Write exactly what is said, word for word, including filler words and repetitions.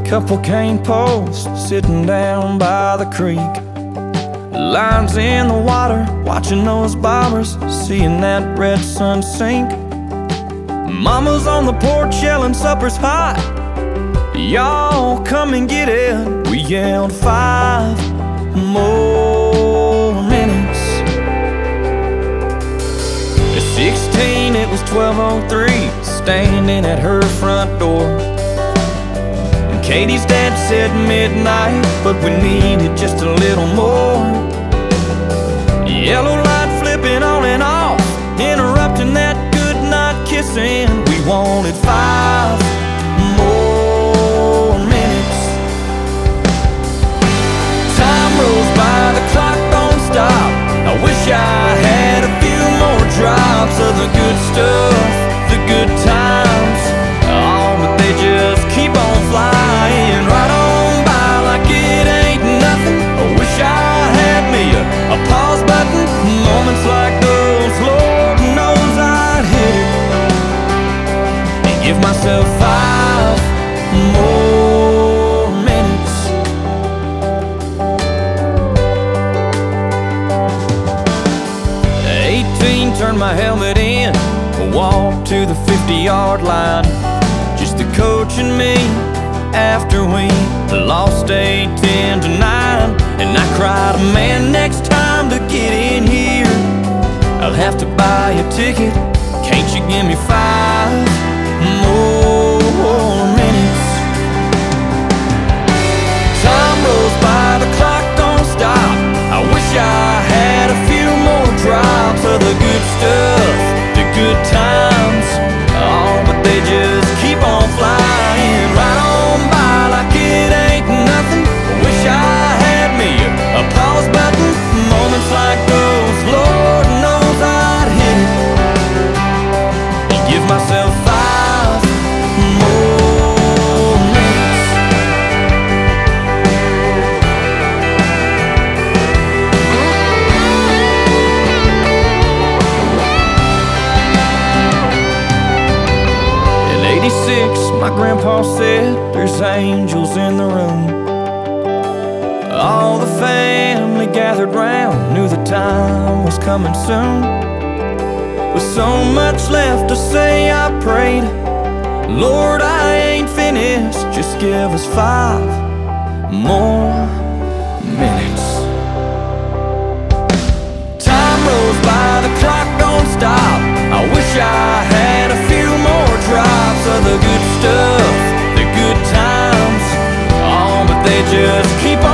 Couple cane posts sitting down by the creek, lines in the water, watching those bobbers, seeing that red sun sink. Mama's on the porch yelling supper's hot, y'all come and get it. We yelled five more minutes. At sixteen it was twelve oh three, standing at her front door. And Katie's dad said midnight, but we needed just a little more. Yellow light flipping on and off, interrupting that goodnight kissing. We wanted five more minutes. Time rolls by, the clock don't stop. I wish I had a few more drops of the good stuff, the good times. Oh, but they just keep on flying right on by like it ain't nothing. I wish I had me a, a pause button. Moments like those, Lord knows I'd hit it and give myself five more minutes. eighteen, turned my helmet in, walked to the fifty-yard line. Just the coach and me after we lost eight ten to nine. And I cried, man, next time to get in here I'll have to buy a ticket. Can't you give me five more minutes? Time rolls by, the clock don't stop. I wish I had a few more drops of the good stuff, the good times. Oh, but they just keep on flying right on by like it ain't nothing. I wish I had me a, a pause button. Moments like those, Lord knows I'd hit it and give myself five more minutes. In eighty-six, my grandpa said there's angels in the room. All the family gathered round, knew the time was coming soon. With so much left to say, I prayed, Lord, I ain't finished, just give us five more minutes. Time rolls by, the clock don't stop. I wish I had a few more drops of the good stuff, the good times. Oh, but they just keep on